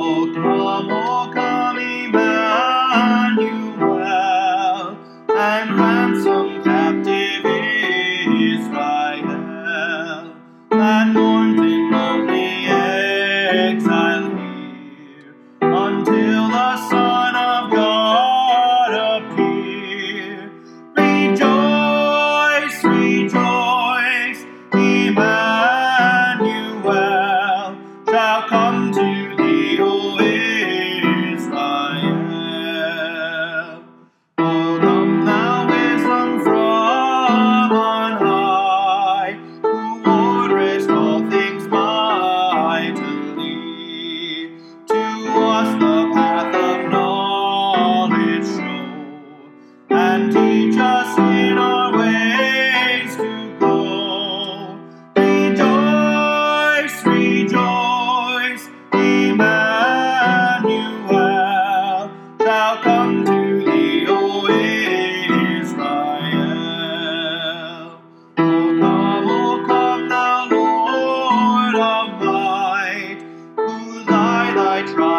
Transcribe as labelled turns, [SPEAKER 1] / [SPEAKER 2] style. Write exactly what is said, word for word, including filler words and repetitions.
[SPEAKER 1] O come, O come, Emmanuel, and ransom captive Israel, that mourns in lonely exile here, until the Son of God appear. Rejoice, rejoice, Emmanuel shall come to thee, O Israel. O come thou wisdom from on high, who orderest all things mightily, to us the path of knowledge show, and teach us in our ways to go. Rejoice, rejoice, Emmanuel shall come to thee, O Israel. O come, O come, thou Lord of might, who thy thy tribe